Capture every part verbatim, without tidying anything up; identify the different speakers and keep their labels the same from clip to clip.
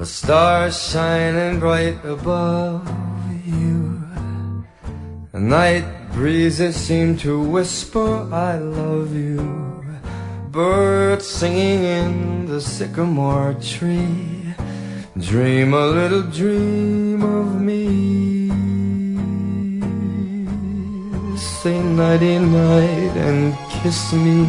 Speaker 1: The stars shining bright above you. The night breezes seem to whisper, I love you. Birds singing in the sycamore tree. Dream a little dream of me. Say nighty-night and kiss me.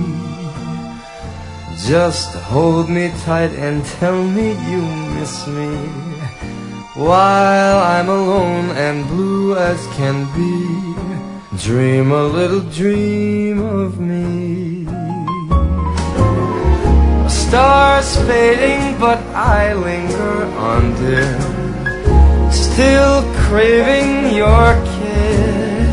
Speaker 1: Just hold me tight and tell me you miss me. While I'm alone and blue as can be, dream a little dream of me. The stars fading but I linger on, dear, still craving your kiss.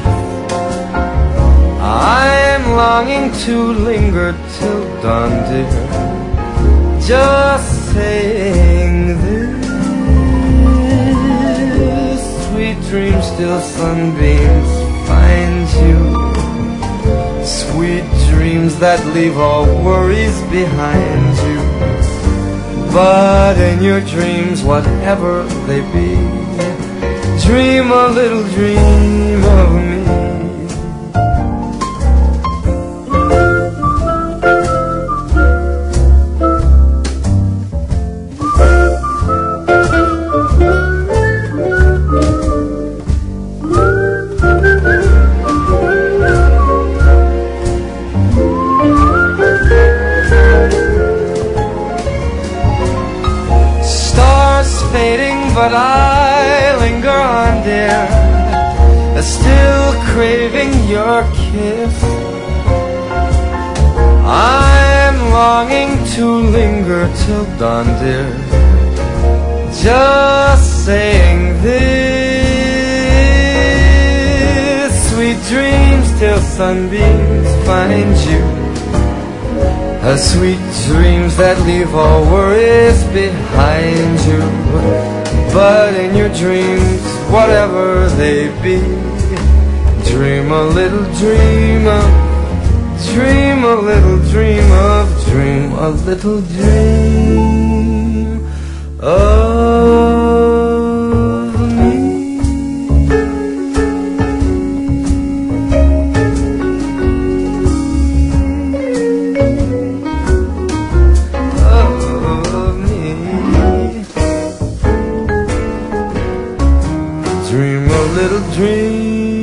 Speaker 1: I'm longing to linger till dawn, dear, just saying this. Sweet dreams till sunbeams find you. Sweet dreams that leave all worries behind you. But in your dreams, whatever they be, dream a little dream of me. But I linger on, dear, still craving your kiss. I'm longing to linger till dawn, dear, just saying this. Sweet dreams till sunbeams find you. Uh, sweet dreams that leave all worries behind you. But in your dreams, whatever they be, dream a little dream of, dream a little dream of, dream a little dream of me. Of me. Dream a little dream